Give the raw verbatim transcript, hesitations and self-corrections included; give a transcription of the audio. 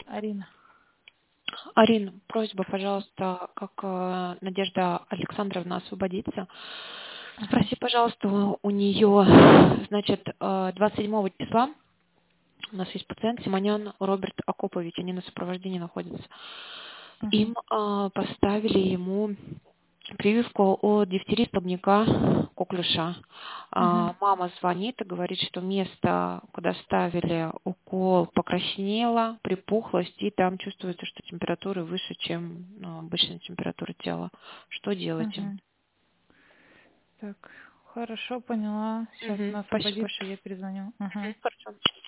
Арина. Арин, просьба, пожалуйста, как э, Надежда Александровна освободится. Спроси, пожалуйста, у нее, значит, э, двадцать седьмого числа у нас есть пациент Симонян Роберт Акопович, они на сопровождении находятся. Им э, поставили ему прививку от дифтерии столбняка коклюша. А, Мгм. мама звонит и говорит, что место, куда ставили укол, покраснело, припухлость, и там чувствуется, что температура выше, чем ну, обычная температура тела. Что делать им? Мгм. Так, хорошо, поняла. Сейчас Мгм. она Спасибо освободится, большое. я перезвоню. Ага. Мгм. Хорошо.